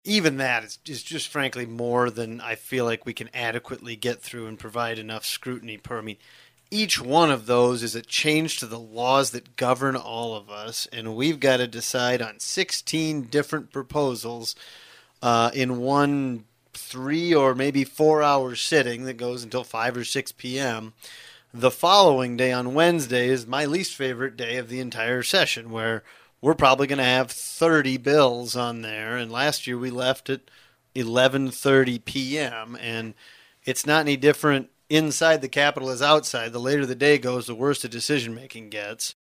even that is just frankly more than I feel like we can adequately get through and provide enough scrutiny per. I mean, each one of those is a change to the laws that govern all of us, and we've got to decide on 16 different proposals in one 3 or maybe 4 hour sitting that goes until 5 or 6 p.m. The following day on Wednesday is my least favorite day of the entire session, where we're probably going to have 30 bills on there. And last year we left at 11:30 p.m. and it's not any different inside the Capitol as outside. The later the day goes, the worse the decision making gets.